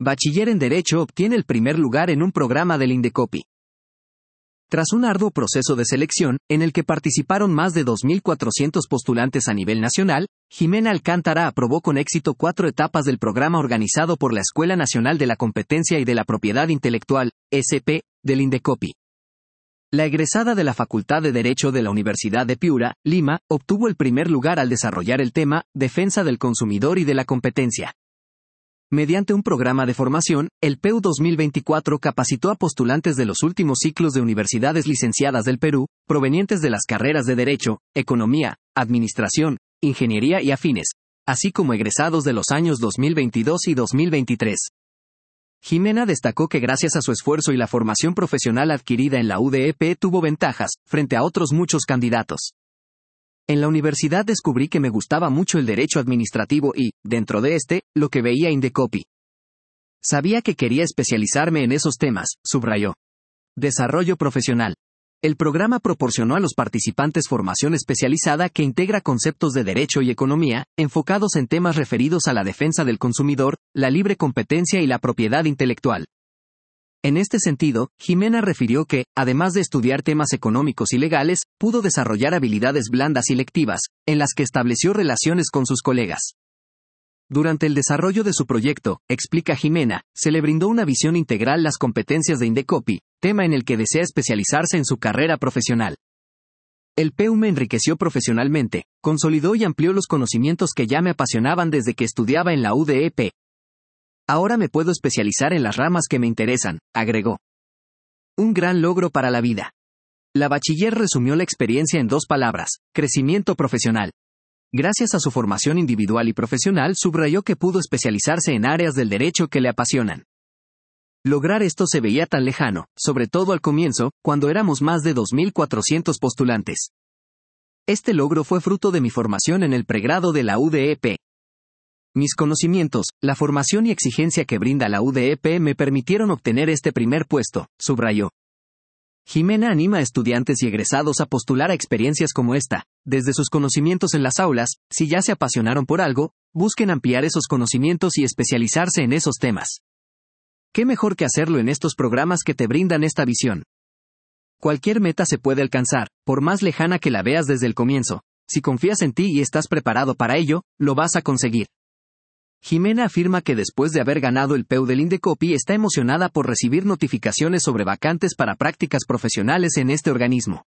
bachiller en Derecho, obtiene el primer lugar en un programa del Indecopi. Tras un arduo proceso de selección, en el que participaron más de 2.400 postulantes a nivel nacional, Jimena Alcántara aprobó con éxito 4 etapas del programa organizado por la Escuela Nacional de la Competencia y de la Propiedad Intelectual, SP, del Indecopi. La egresada de la Facultad de Derecho de la Universidad de Piura, Lima, obtuvo el primer lugar al desarrollar el tema Defensa del Consumidor y de la Competencia. Mediante un programa de formación, el PEU 2024 capacitó a postulantes de los últimos ciclos de universidades licenciadas del Perú, provenientes de las carreras de Derecho, Economía, Administración, Ingeniería y afines, así como egresados de los años 2022 y 2023. Jimena destacó que gracias a su esfuerzo y la formación profesional adquirida en la UDEP tuvo ventajas, frente a otros muchos candidatos. En la universidad descubrí que me gustaba mucho el derecho administrativo y, dentro de lo que veía Indecopi. Sabía que quería especializarme en esos temas, subrayó. Desarrollo profesional. El programa proporcionó a los participantes formación especializada que integra conceptos de derecho y economía, enfocados en temas referidos a la defensa del consumidor, la libre competencia y la propiedad intelectual. En este sentido, Jimena refirió que, además de estudiar temas económicos y legales, pudo desarrollar habilidades blandas y lectivas, en las que estableció relaciones con sus colegas. Durante el desarrollo de su proyecto, explica Jimena, se le brindó una visión integral las competencias de Indecopi, tema en el que desea especializarse en su carrera profesional. El PEU me enriqueció profesionalmente, consolidó y amplió los conocimientos que ya me apasionaban desde que estudiaba en la UDEP. Ahora me puedo especializar en las ramas que me interesan, agregó. Un gran logro para la vida. La bachiller resumió la experiencia en 2 palabras: crecimiento profesional. Gracias a su formación individual y profesional, subrayó que pudo especializarse en áreas del derecho que le apasionan. Lograr esto se veía tan lejano, sobre todo al comienzo, cuando éramos más de 2.400 postulantes. Este logro fue fruto de mi formación en el pregrado de la UDEP. Mis conocimientos, la formación y exigencia que brinda la UDEP me permitieron obtener este primer puesto, subrayó. Jimena anima a estudiantes y egresados a postular a experiencias como esta. Desde sus conocimientos en las aulas, si ya se apasionaron por algo, busquen ampliar esos conocimientos y especializarse en esos temas. ¿Qué mejor que hacerlo en estos programas que te brindan esta visión? Cualquier meta se puede alcanzar, por más lejana que la veas desde el comienzo. Si confías en ti y estás preparado para ello, lo vas a conseguir. Jimena afirma que después de haber ganado el PEU del Indecopi está emocionada por recibir notificaciones sobre vacantes para prácticas profesionales en este organismo.